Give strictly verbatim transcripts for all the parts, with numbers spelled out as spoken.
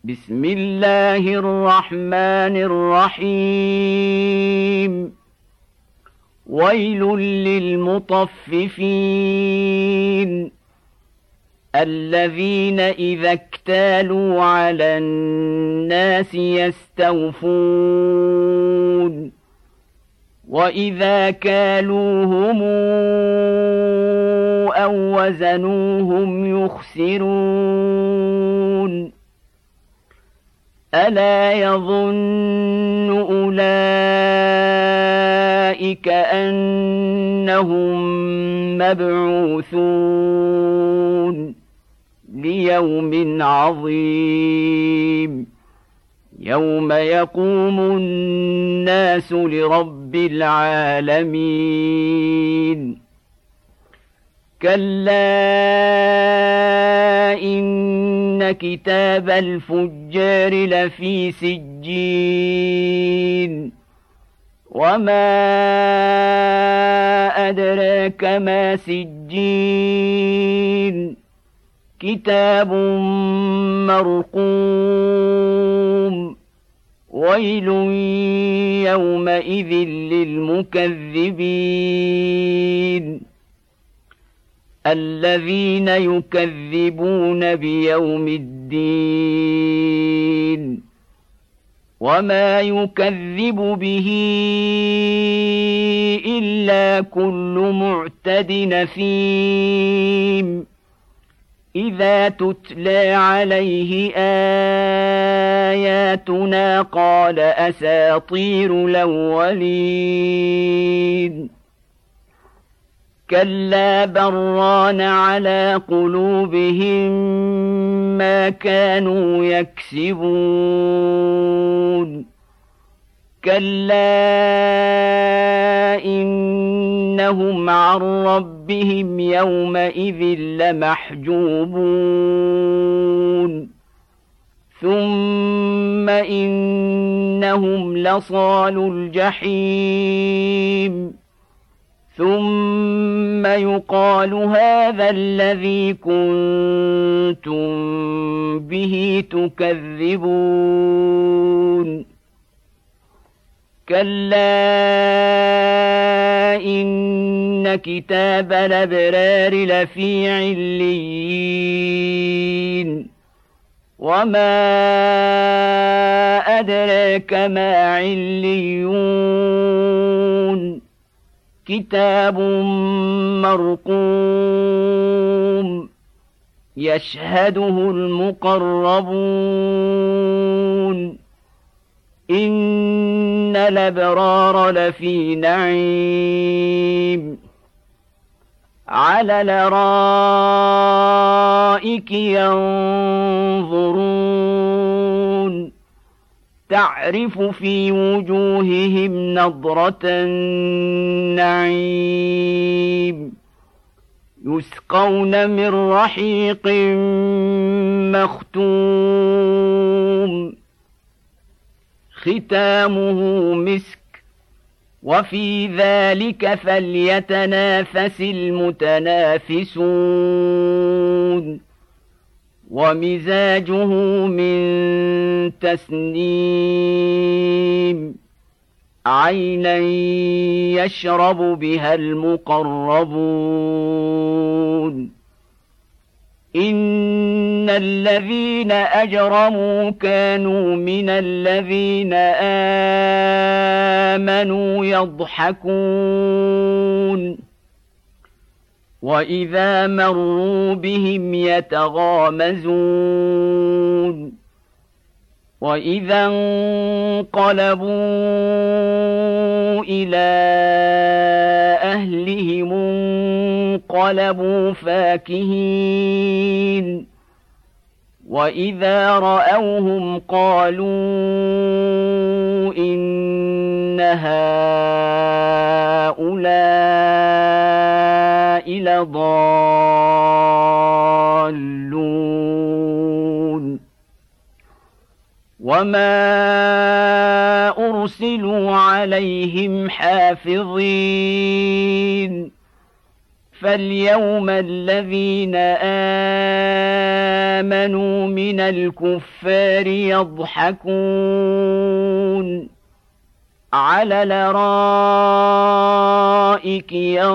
بسم الله الرحمن الرحيم ويل للمطففين الذين إذا اكتالوا على الناس يستوفون وإذا كالوهم أو وزنوهم يخسرون ألا يظن أولئك أنهم مبعوثون ليوم عظيم يوم يقوم الناس لرب العالمين كلا إن كتاب الفجار لفي سجين وما أدراك ما سجين كتاب مرقوم ويل يومئذ للمكذبين الذين يكذبون بيوم الدين وما يكذب به إلا كل معتد نثيم إذا تتلى عليه آياتنا قال أساطير الأولين كلا بران على قلوبهم ما كانوا يكسبون كلا إنهم عن ربهم يومئذ لمحجوبون ثم إنهم لصالو الجحيم ثم يقال هذا الذي كنتم به تكذبون كلا إن كتاب الأبرار لفي عليين وما أدراك ما عليون كتاب مرقوم يشهده المقربون إن الأبرار لفي نعيم على الأرائك ينظرون تعرف في وجوههم نضرة النعيم يسقون من رحيق مختوم ختامه مسك وفي ذلك فليتنافس المتنافسون ومزاجه من تسنيم عينا يشرب بها المقربون إن الذين أجرموا كانوا من الذين آمنوا يضحكون وإذا مروا بهم يتغامزون وإذا انقلبوا إلى أهلهم انقلبوا فاكهين وإذا رأوهم قالوا إن هؤلاء لضالون وما أرسلوا عليهم حافظين فاليوم الذين آمنوا من الكفار يضحكون على الأرائك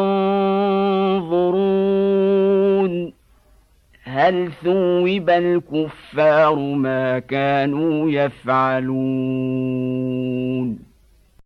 ينظرون هل ثوب الكفار ما كانوا يفعلون